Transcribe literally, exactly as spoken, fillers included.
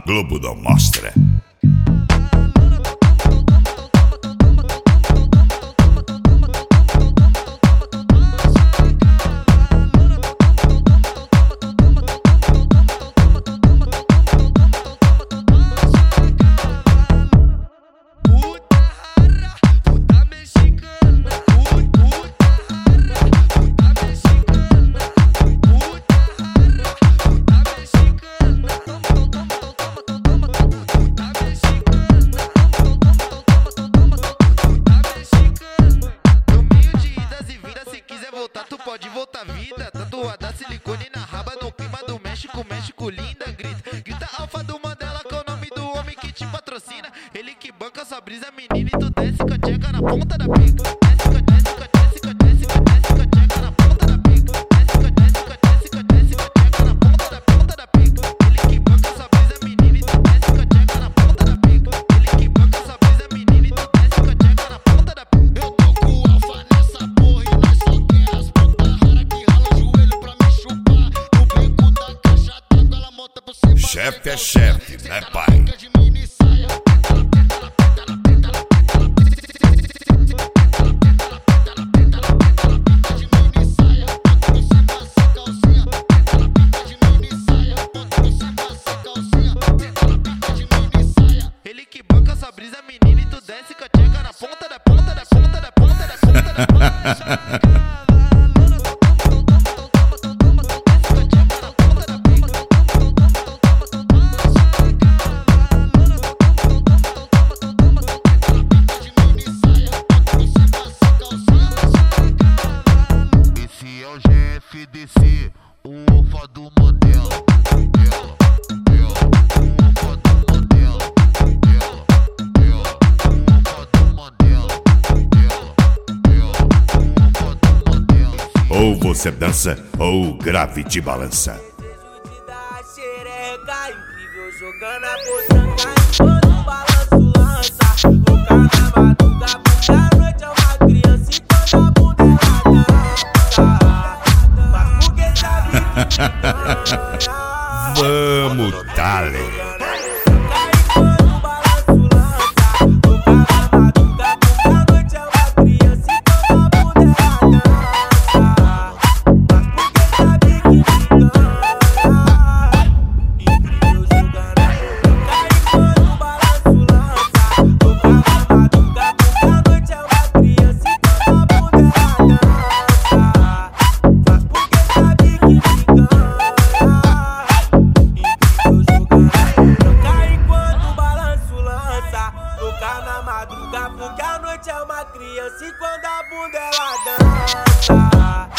Globo não mostra. Tu pode voltar vida, tatuada silicone na raba, no clima do México, México linda, grita, grita alfa do Mandela, que é o nome do homem que te patrocina, ele que banca sua brisa, menina, e tu desce com a tcheca na ponta da pica, desce com a desce com a desce com a desce com a desce com a tcheca na ponta da pica, desce com a desce com a desce com a desce com a tcheca na ponta da ponta da pica, ele que banca sua brisa, menina, e tu desce com a tcheca na ponta da pica, ele que banca sua brisa, menina, e tu desce com a tcheca na ponta da pica. Eu tô com o alfa nessa porra e nós só quer as chefe é chefe, né, pai? Ele que banca sua brisa, menina, e tu desce com a tcheca na ponta da ponta da ponta da ponta da ponta da ponta. G F D C, o alfa do Mandela. Ela, ela, o alfa do Mandela. Ela, ela, o alfa do Mandela. Ela, ela, o alfa do Mandela. Ou você dança, ou o grave te balança. Beijo de dar xereca, incrível jogando a poçanca. Enquanto o balanço lança, louca na madruga, porque a noite é uma criança e quando a bunda ela dança. Vamos, Dale. Na madruga, porque a noite é uma criança e quando a bunda ela dança.